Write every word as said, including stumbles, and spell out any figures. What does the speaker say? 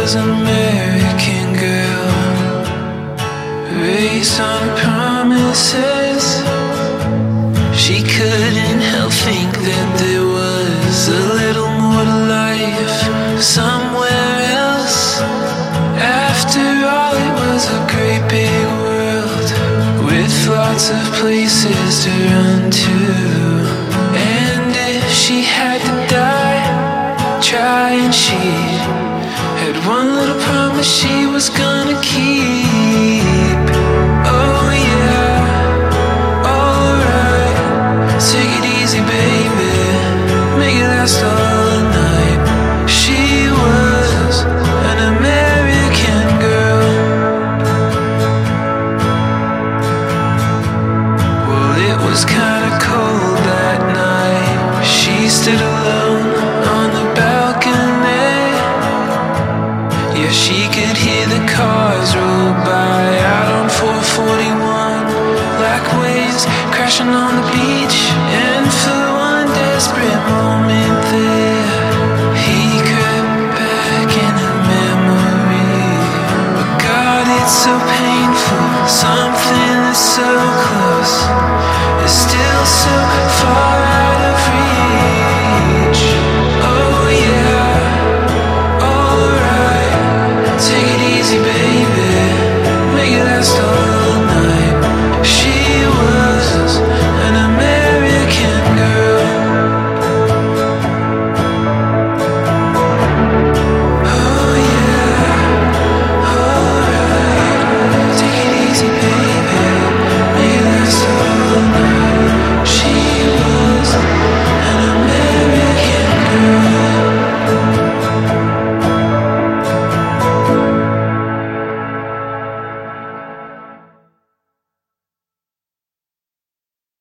was an American girl, raised on promises. She couldn't help think that there was a little more to life somewhere else. After all, it was a great big world with lots of places to run to. And if she had to die trying, she had one little promise she was gonna keep. Oh yeah, alright, take it easy baby, make it last all night. She was an American girl. Well, it was kinda cold that night. She stood alone on the balcony. Yeah, she could hear the cars roll by out on four forty-one, like waves crashing on the beach. And for one desperate moment there, he crept back in her memory. But God, it's so painful, something that's so close is still so far out.